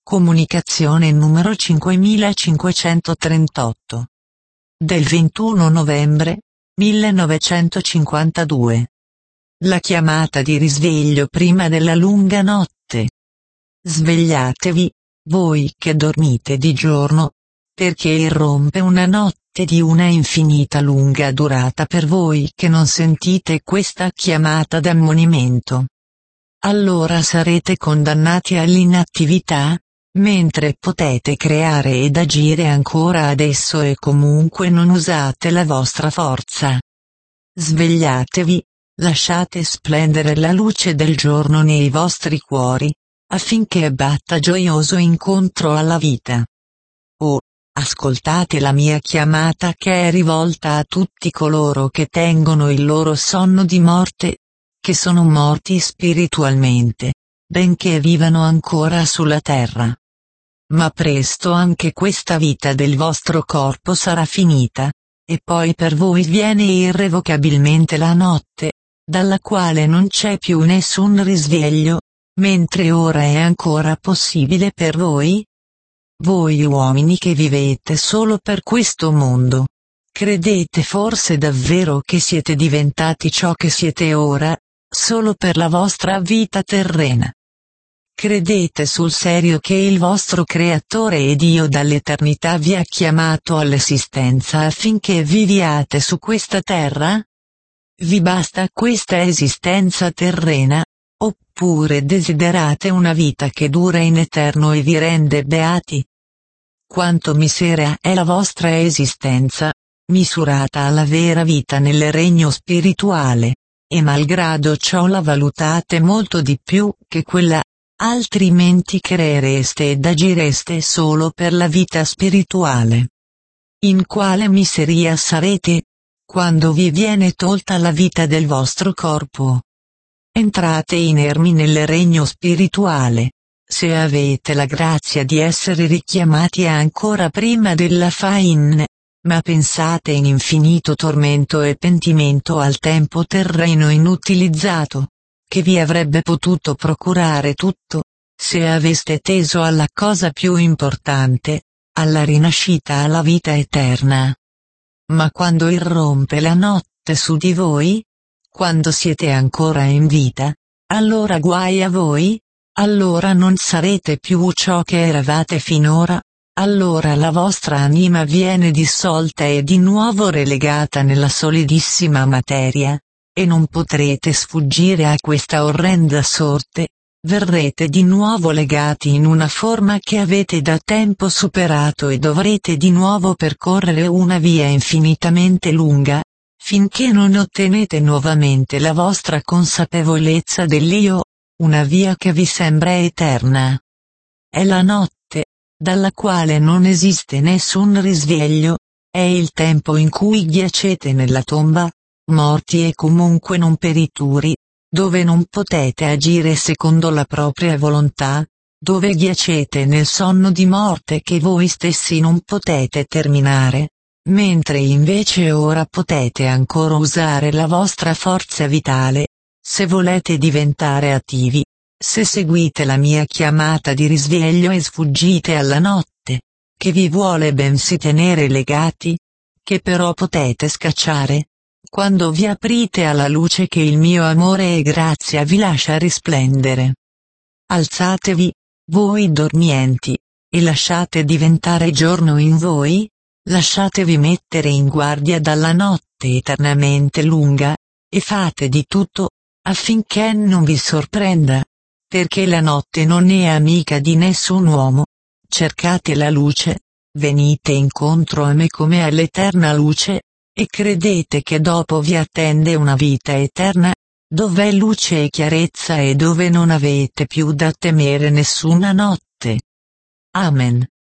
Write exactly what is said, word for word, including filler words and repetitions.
Comunicazione numero cinquemilacinquecentotrentotto. Del ventuno novembre millenovecentocinquantadue. La chiamata di risveglio prima della lunga notte. Svegliatevi, voi che dormite di giorno, perché irrompe una notte di una infinita lunga durata per voi che non sentite questa chiamata d'ammonimento. Allora sarete condannati all'inattività, mentre potete creare ed agire ancora adesso e comunque non usate la vostra forza. Svegliatevi, lasciate splendere la luce del giorno nei vostri cuori, affinché batta gioioso incontro alla vita. Oh, ascoltate la mia chiamata che è rivolta a tutti coloro che tengono il loro sonno di morte, che sono morti spiritualmente, benché vivano ancora sulla terra. Ma presto anche questa vita del vostro corpo sarà finita, e poi per voi viene irrevocabilmente la notte, dalla quale non c'è più nessun risveglio, mentre ora è ancora possibile per voi? Voi uomini che vivete solo per questo mondo, credete forse davvero che siete diventati ciò che siete ora, solo per la vostra vita terrena? Credete sul serio che il vostro Creatore e Dio dall'eternità vi ha chiamato all'esistenza affinché viviate su questa terra? Vi basta questa esistenza terrena? Oppure desiderate una vita che dura in eterno e vi rende beati? Quanto misera è la vostra esistenza, misurata alla vera vita nel regno spirituale, e malgrado ciò la valutate molto di più che quella, altrimenti creereste ed agireste solo per la vita spirituale. In quale miseria sarete, quando vi viene tolta la vita del vostro corpo? Entrate inermi nel regno spirituale, se avete la grazia di essere richiamati ancora prima della fin, ma pensate in infinito tormento e pentimento al tempo terreno inutilizzato, che vi avrebbe potuto procurare tutto, se aveste teso alla cosa più importante, alla rinascita alla vita eterna. Ma quando irrompe la notte su di voi? Quando siete ancora in vita? Allora guai a voi? Allora non sarete più ciò che eravate finora? Allora la vostra anima viene dissolta e di nuovo relegata nella solidissima materia, e non potrete sfuggire a questa orrenda sorte, verrete di nuovo legati in una forma che avete da tempo superato e dovrete di nuovo percorrere una via infinitamente lunga, finché non ottenete nuovamente la vostra consapevolezza dell'Io, una via che vi sembra eterna. È la notte, dalla quale non esiste nessun risveglio, è il tempo in cui giacete nella tomba, morti e comunque non perituri, dove non potete agire secondo la propria volontà, dove giacete nel sonno di morte che voi stessi non potete terminare, mentre invece ora potete ancora usare la vostra forza vitale, se volete diventare attivi, se seguite la mia chiamata di risveglio e sfuggite alla notte, che vi vuole bensì tenere legati, che però potete scacciare, quando vi aprite alla luce che il mio amore e grazia vi lascia risplendere. Alzatevi, voi dormienti, e lasciate diventare giorno in voi, lasciatevi mettere in guardia dalla notte eternamente lunga, e fate di tutto, affinché non vi sorprenda, perché la notte non è amica di nessun uomo. Cercate la luce, venite incontro a me come all'eterna luce, e credete che dopo vi attende una vita eterna, dov'è luce e chiarezza e dove non avete più da temere nessuna notte. Amen.